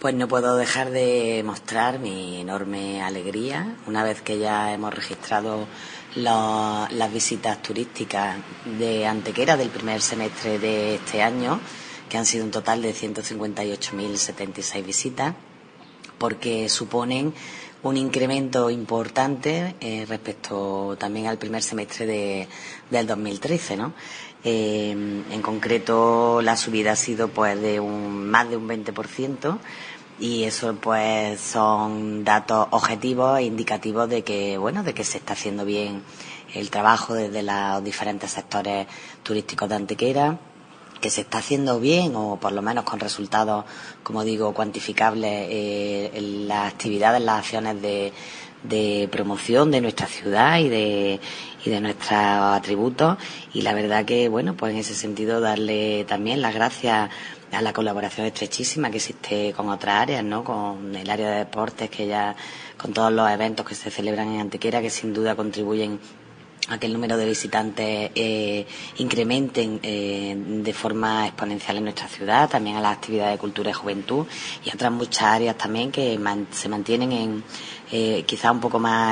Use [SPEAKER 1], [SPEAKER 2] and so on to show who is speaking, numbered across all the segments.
[SPEAKER 1] Pues no puedo dejar de mostrar mi enorme alegría una vez que ya hemos registrado las visitas turísticas de Antequera del primer semestre de este año, que han sido un total de 158.076 visitas, porque suponen un incremento importante respecto también al primer semestre del 2013, ¿no? En concreto, la subida ha sido pues de más de un 20%, y eso pues son datos objetivos e indicativos de que se está haciendo bien el trabajo desde los diferentes sectores turísticos de Antequera, que se está haciendo bien, o por lo menos con resultados, como digo, cuantificables, en las actividades, las acciones de promoción de nuestra ciudad y de nuestros atributos. Y la verdad que, pues en ese sentido darle también las gracias a la colaboración estrechísima que existe con otras áreas, ¿no? Con el área de deportes, que ya con todos los eventos que se celebran en Antequera, que sin duda contribuyen a que el número de visitantes incrementen de forma exponencial en nuestra ciudad, también a las actividades de cultura y juventud, y otras muchas áreas también que se mantienen quizá un poco más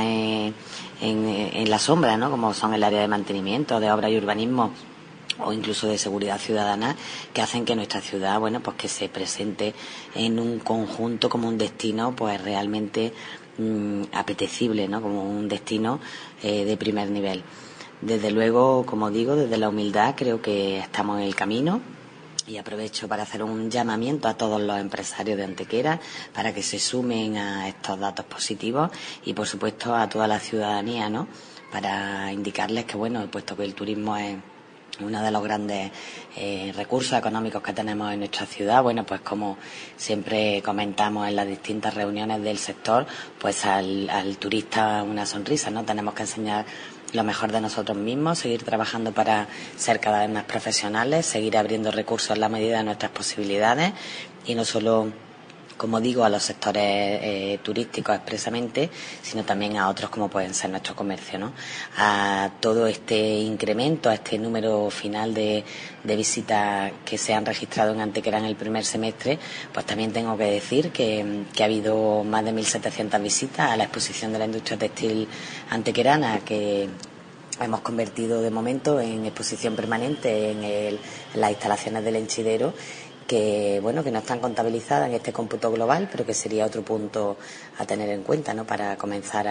[SPEAKER 1] en la sombra, ¿no? Como son el área de mantenimiento, de obra y urbanismo, o incluso de seguridad ciudadana, que hacen que nuestra ciudad, pues que se presente en un conjunto como un destino pues realmente apetecible, ¿no? Como un destino de primer nivel. Desde luego, como digo, desde la humildad creo que estamos en el camino, y aprovecho para hacer un llamamiento a todos los empresarios de Antequera para que se sumen a estos datos positivos, y por supuesto a toda la ciudadanía, ¿no? Para indicarles que, puesto que el turismo es uno de los grandes recursos económicos que tenemos en nuestra ciudad, pues como siempre comentamos en las distintas reuniones del sector, pues al turista una sonrisa, ¿no? Tenemos que enseñar lo mejor de nosotros mismos, seguir trabajando para ser cada vez más profesionales, seguir abriendo recursos en la medida de nuestras posibilidades, y no solo, como digo, a los sectores turísticos expresamente, sino también a otros como pueden ser nuestro comercio, ¿no? A todo este incremento, a este número final de visitas que se han registrado en Antequera en el primer semestre, pues también tengo que decir que ha habido más de 1.700 visitas a la exposición de la industria textil antequerana, que hemos convertido de momento en exposición permanente en las instalaciones del Henchidero, que no están contabilizadas en este cómputo global, pero que sería otro punto a tener en cuenta, ¿no? Para comenzar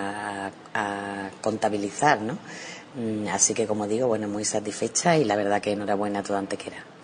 [SPEAKER 1] a contabilizar, ¿no? Así que, como digo, muy satisfecha, y la verdad que enhorabuena a toda Antequera.